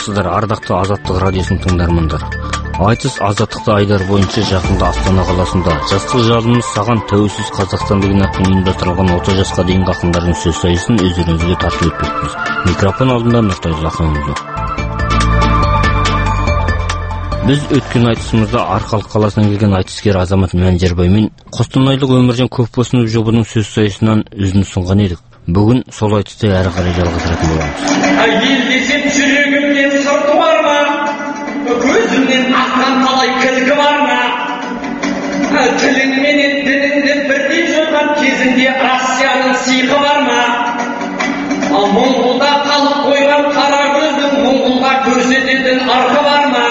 саламатсыздар, ардактуу Азаттык радиосунун тыңдармандары. Айтыс азаттыкты айдар боюнча жакында Астана каласында жастык жалыныбыз саган тәуелсиз Казакстан деген аттын уюмдаштырылган 30 жашка дейинки акындардын сөз сайысын өздөрүңүзгө тартып өтпөкпүз. Микрофон алдында Нуртай Закымов. Биз өткөн айтысымызда Аркалык каласынан келген айтыскер Азамат Манжарбай менен Костонойлук Өмүржан Көпбосунов жобонун сөз сайысынан үзүн сунган едик. Бүгүн сол айтысты ары карай жалгастыратын болобуз. Ел десем жүрөгүмден сырты бар ма? Көзүмден аккан талай кілкі бар ма? Тилиң менен дилиңди бирдей жойган кезинде Россиянын сыйкы бар ма? Моңгулда калып койгон кара көздүн моңгулга көрсөтөдүн аркы бар ма?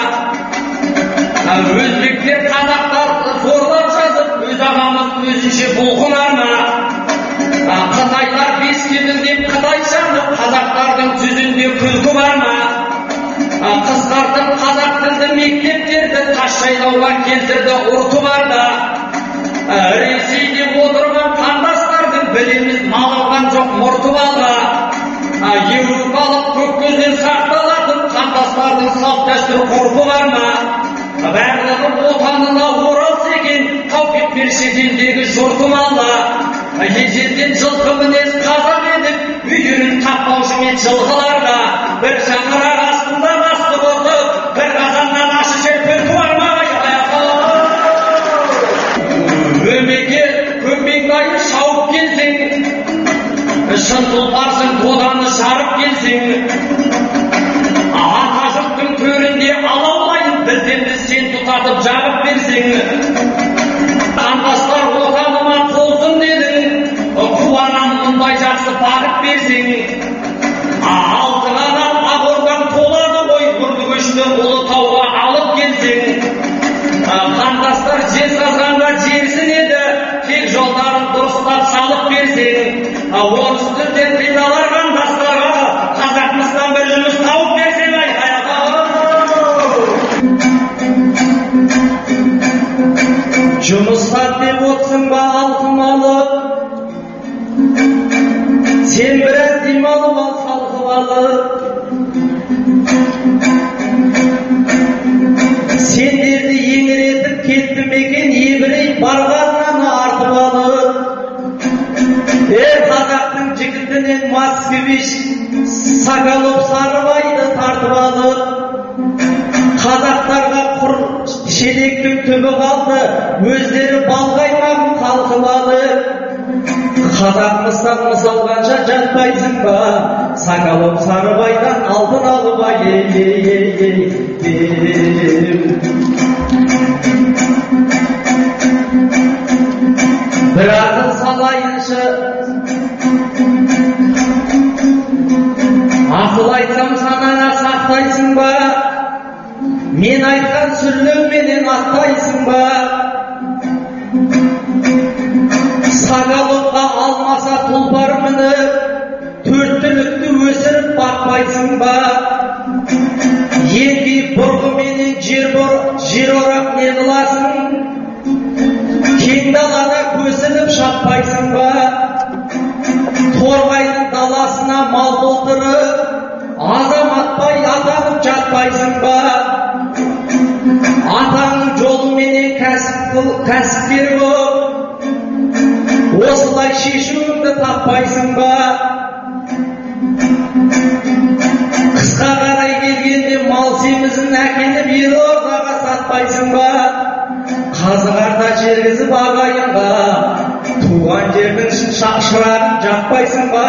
Өзбектер казактарды зорлап жазып, өз агамыз өзүнчө булгунар ма? Кытайлар бескедин деп кытайчаны казактардын жүзүндө күлкү бар ма? Кызгартып казак тилди мектептерди ташайлауга келтирди урту бар да. Ресейде отурган кандастардын билимиз мал алган жок мурту бар да. Европалык көк көздөн сакталатын кандастардын салт дәстүр курпу бар ма? Барлыгы отанына оралса экен, тауфик берсе елдегі жұртым алла. Ежелден жылқы мінез қазақ едік, үйірін таппаушымен жылқыларда. Бір шаңырақ астында бастық отып, бір қазаннан ашы жер күлкі бар ма? Өмеге көкмеңдайы шауып келсең, шын тұлпарсың тоданы жарып келсең, ата жұрттың төрінде алаулайын бірдемді сен тұтатып жағып берсең, қандастар отаныма қолсын дедің, қуанам мұндай жақсы бағып берсең, алтын адам ағордан толады ғой, бұрды көшті ұлы тауға алып келсең, қандастар жер қазғанға жерсін еді, тек жолдарын дұрыстап салып берсең, орыс тілде қидалар қандастарға қазақмыстан бір жұмыс тауып берсең, жұмыстан деп отсың ба алтын алып, сен біраз демалып ал салқып алып. Сендерді еңіретіп кетті мекен ебірей барғаннан артып алып. Қазақтың жігітінен Москвич Соколов Сарыбайды тартып алып. Қазақтарға құр шелектің түбі қалды, өздері балғаймағын қалқып алып. Қазақмыстан мысалғанша жатпайсың ба, Соколов Сарыбайдан алдын алып бір ақыл салайыншы, ақыл айтсам санаңа сақтайсың ба, мен айтқан сүрлеуменен аттайсың ба? Соколовқа алмаса тұлпар мініп, төрт түлікті өсіріп бақпайсың ба? Еңкейіп бұрғыменен жер орақ не қыласың? Кең далада көсіліп шаппайсың ба? Торғайдың даласына мал толтырып, азаматпай атанып жатпайсың ба? Атаңның жолыменен кәсіпкер боп, осылай шешуіңді таппайсың ба? Қысқа қарай келгенде мал семізін әкеліп Елордаға сатпайсың ба? Қазығарда жергізіп ағайынға, туған жердің шырағын жақпайсың ба?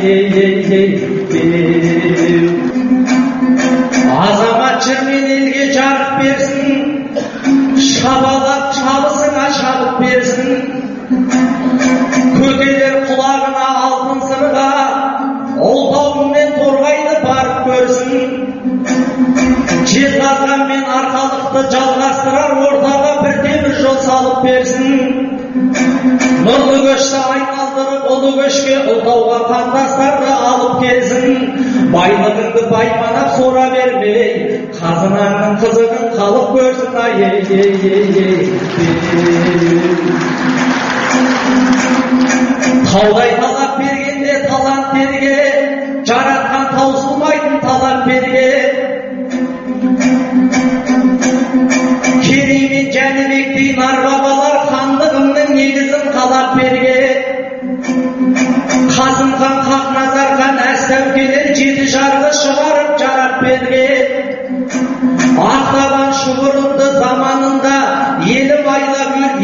Азамат жүрмен елге жарық берсін, шабалап шабысыңа шабып берсін. Көкелер құлағына алтын сырға, ұлтауын мен торғайды барып көрсін. Жезқазған мен Арқалықты жалғастырар ортаға бір темір жол салып берсін. Нұрлы көшті айналдырып ұлы көшке ұлтауға қандастарды алып келсін. Байлығыңды байманап сора бермей, қазынаңның қызығын қалып көрсін. Таудай талап бергенде талант берге, жаратқан таусылмайтын талап берге.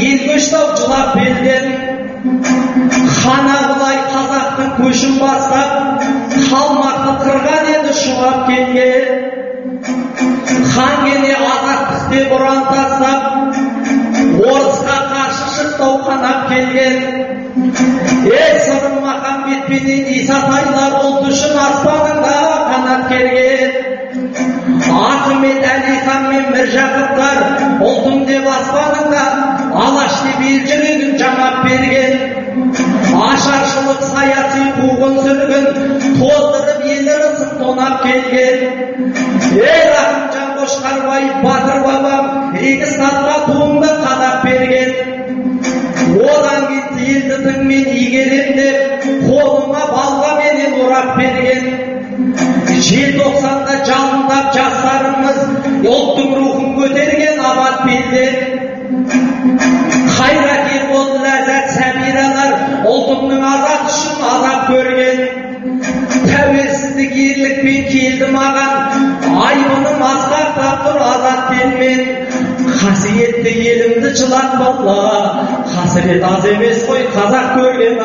ел көштау жылап белден, хана бұлай қазақтың көшін бастап, қалмақты қырған еді шулап келген. Хан кене азаттық деп ұран тастап, орысқа қарсы шықтау қанап келген. Сырым Махамбетпенен Исатайлар ұлт үшін аспанында қанат керген. Ахмет Әлихан мен Міржақыптар ұлтым деп аспанында алаш деп ел жүрегін жамап берген. Ашаршылық саяси қуғын сүргін тоздырып ел ырысын тонап келген. Рахымжан Қошқарбаев батыр бабам Регистатқа туымды қадап берген. Одан кетті елді тыңмен игерем деп қолыма балға менен орап берген. Желтоқсанда жалындап жастарымыз ұлттың рухын көтерген абат белден. Қайраткер болды ләззат сәбиралар ұлтымның азат үшін азап көрген. Тәуелсіздік ерлікпен келді маған, айбыным асқақтап тұр азат телмен. Қасиетті елімді жылатпала, қасірет аз емес қой қазақ көрген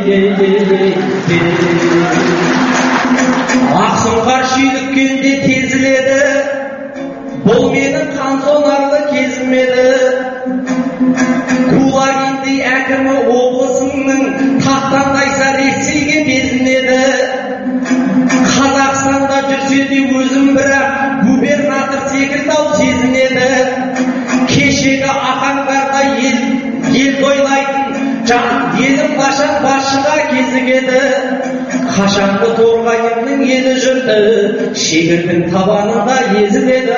Ақсұңқар шүйліккенде тезіледі, бұл менің қансонарлы кезім еді. Кулагинді әкімі облысының тақтандайса Ресейге безінеді. Қазақстанда жүрсе де өзім бірақ губернатор секілді-ау сезінеді. Кешегі ақаңдарда ел тойлайтын елім қашан басшыға кезігеді. Қашанғы торғайымның елі жүрді, шегірдің табанында езіледі.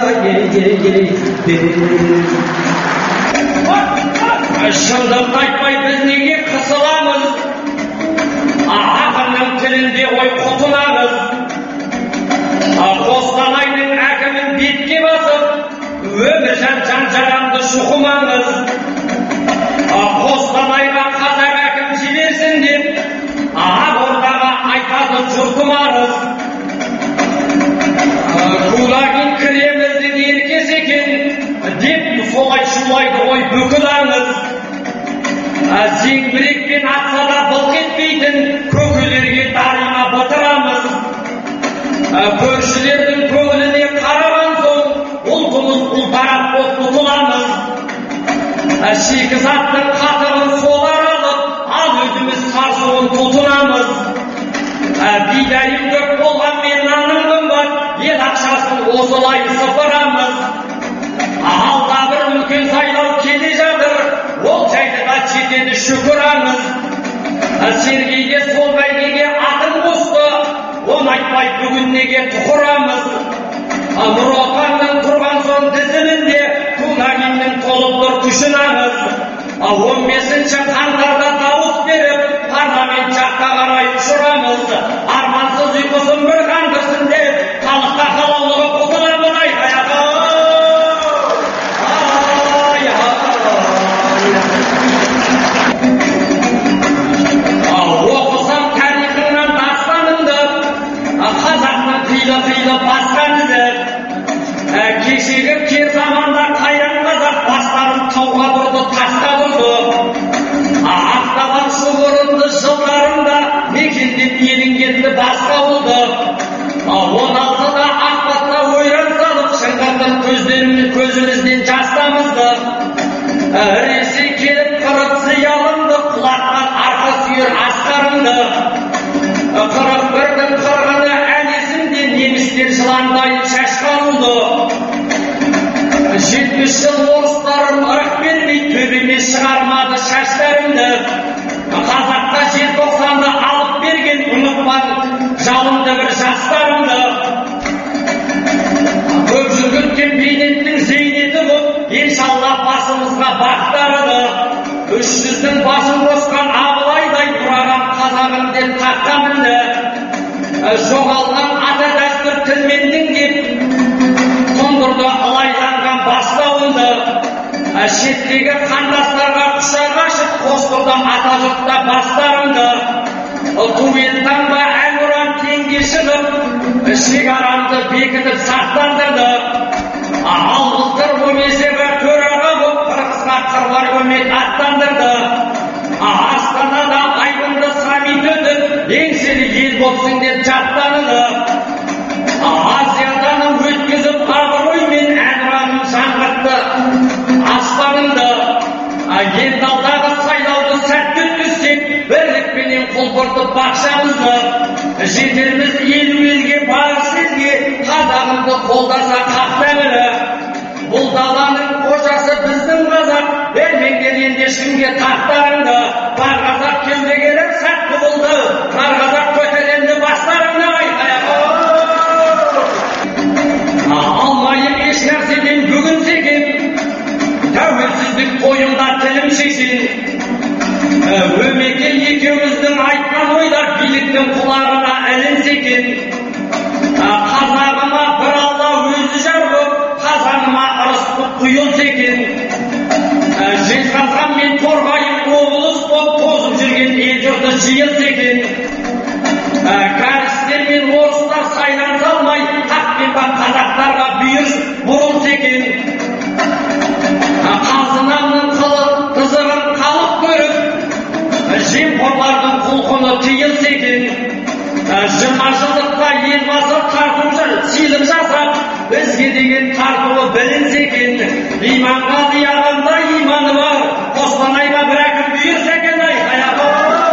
Шындықты айтпай біз неге қысыламыз? Ақынның тілінде ой құтынамыз. Қостанайдың әкімін бетке басып, өміржан жан-жарамды шұқымаңыз. Қостанайға қазақ әкім жіберсін деп, Ақордаға айтады жұртым арыз. Кулагин Кремльдің еркесі екен деп солай шулайды ой бүкіл аңыз. Зеңбірекпен атса да былқ етпейтін көкелерге дарима батырамыз. Көршілердің көңіліне қараған соң ұлтымыз ұлтарап боп ұтыламыз. Шикізаттың қатырын солар алып, ал өзіміз сарсуын тұтынамыз. Бидайым көп болғанмен нанның қымбат, ел ақшасын осылай сыпырамыз. Алда бір үлкен сайлау келе жатыр, ол жайды да жетеді шүкірамыз. Сергейге сол бәйгеге атын қосты, оны айтпай бүгін неге тұқырамыз. Нұр Отанның тұрған соң тізімінде Кулагиннің толып тұр күшін аңыз. 15 қаңтарда дауыс беріп, парламент жаққа қарай ұшырамыз. Армансыз ұйқысын бір қандырсын деп, халыққа қалаулығы құтыламыз. Оқысам тарихыңнан дастаныңды, қазақтың қилы басқан ізі. Кешегі кер заманда қайран қазақ бастарын тауға бұрды, тасқа бұрды. Ақтабан шұбырынды жылдарында мекендеп елің кетті басқа болды. 16-да Ақбатта ойран салып, шыңғыртып көзімізден жастамызды. Ресей келіп қырып зиялымды, құлатқан арқа сүйер асқарымды. 41-дің қырғыны әлесімде немістер жыландай шашқарылды. 70 жыл орыстарым ырық бермей төбеме шығармады шаштарымды. Қазаққа желтоқсанды алып берген ұмытпан жалынды бір жастарымды. Көп жүргіткен бейнеттің зейнеті бұл, иншалла басымызға бақтарыды. 300-дің басын қосқан Абылайдай тұраған қазағым деп таққа мінді. Жоғалған ата дәстүр тілмендің деп тұндырды ылайланған бастауынды. Шеттегі қандастарға құшақ ашып қостырды ата жұртта бастарымды. Туелтан ба әнұран теңге шығып, шекарамды бекітіп сақтандырды. Ал былтыр бұл есебі төраға боп, қырғызға қыруар көмек сақтандырды. Астанада айбынды саммит өтіп, еңселі ел болсын деп жаттаныды. Азиядан өткізіп абыроймен әнұранын жаңғыртты. Аспанымды енді алдағы сайлауды сәтті өткізсек, бірлікпенен құлпыртып бақшамызды, жетерміз елу елге барыс елге, қазағымды қолдаса хақ тәңірі. Бұл даланың қожасы біздің қазақ, бермеңдер енді ешкімге тақтарыңды. Бар қазақ кеудегелер сәтті болды, бар қазақ көтеренді бастарыңды айқайық. Алмайын еш нәрседен бүгін сеген, тәуелсіздік тойында тілім шешен. Өмеке екеуміздің айтқан ойлар биліктің құлағына ілінсекен. Қазағыма бір алла өзі жар боп, қазаныма ырысып құйылса екен. Жезқазған мен Торғайым облыс боп тозып жүрген ел жұрты жиылса екен. Кәрістер мен орыстар сайланса алмай, хақ пен бақ қазақтарға бүйір бұрылса екен. Қазынамның қызығын халық көріп, жемқорлардың құлқыны тыйылса екен. 20 жылдықта елбасы тарту сыйлық жасап, бізге деген тартуы білінсе екен. Иманға зиянында иманы бар, Қостанайға бір әкім бұйырса екен айқайық.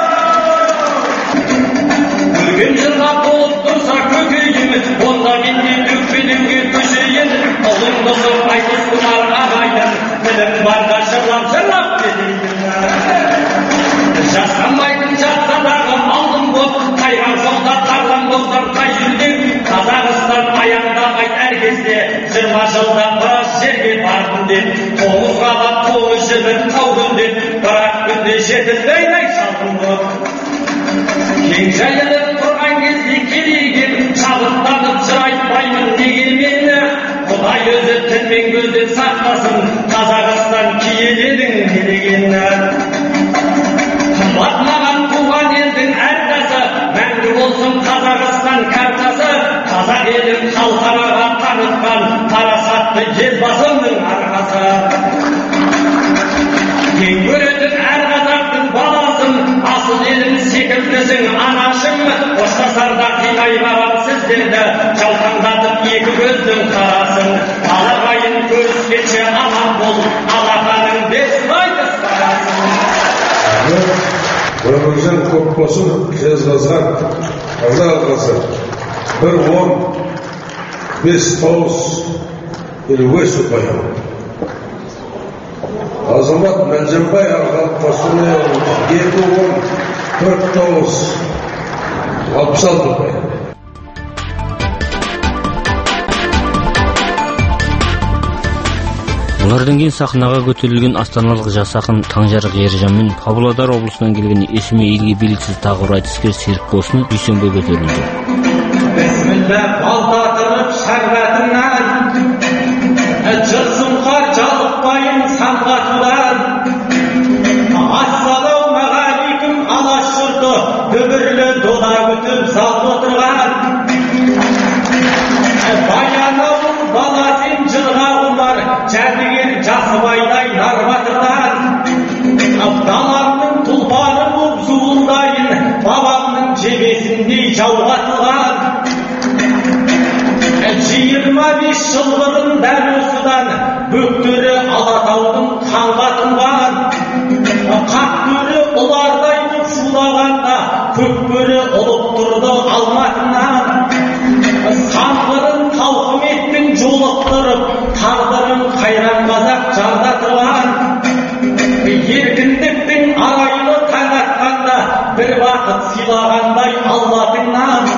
Өлген жылға толып тұрса көкейім, онда менде өкпелеуге көшейін. Ұлыңды сұрып айтысынар ағайын, тілім барда жырлап кетейін. Жасқанбайтын жатсадағы малдым боп, қайған жолда тарлан боздап қай жүрден. Қазақстан аяңдамай әр кезде, 20 жылда біраз жерге бардым деп. Тоғыз қабат тоғыз жібір таудым деп, бірақ күнде жетілмей ай шалдым боп. Кең жайылып тұрған кезде керейген, шабыттанып жыр айтпаймын дегенмен, Құдай өзі тіл мен көзден сақтасын, Қазақстан киелі едің делегені. Қымбат маған туған елдің әрқасы, мәңгі болсын Қазақстан картасы. Қазақ елін халқараға танытқан, парасатты елбасымның арқасы. Ең көретін әр қазақтың баласын, асыл елім секілдісің анашым. Қоштасарда қимай барам сіздерді, жаутаңдатып екі көздің қарасын. Алағайын көріскенше аман бол, алақаның бесін айтыс барасын. Өміржан Көпбосынов Жезқазған қазақ алқасы 1-10-5-9 ұпайы. Азамат Мәлжанбай Арғалық Қостанай ауылы 2-10-4-9-66 ұпайы. Олардан кейін сахнаға көтерілген астаналық жас ақын Таңжарық Ержан мен Павлодар облысынан келген есімі елге белгісіз тағы бір айтыскер Серік Босын дүйсенге көтерілді. Бісміллә балтатырып шәрбәтіңнен, жыр сұңқар жалықпайын самғатудан. Ассалаумағалейкум алаш жұрты, дүбірлі дода күтіп залда отырған. Баянауыл баласен жырға ұлар, жәдігер жасыбайдай нарбатырдан. Даламның тұлпары боп зуылдайын, бабамның жебесіндей жауғатылған. 25 жыл бұрын дәл осыдан бөктері Алатаудың қанға тұнған. Қақтөрі ұлардай боп шулағанда, көкбөрі ұлып тұрды Алматынан. Саңғырын тауқыметтің жолықтырып, тағдырын қайран қазақ жандатылған. Еркіндіктің арайлы таң атқанда, бір бақыт сыйлағандай Аллатыңнан.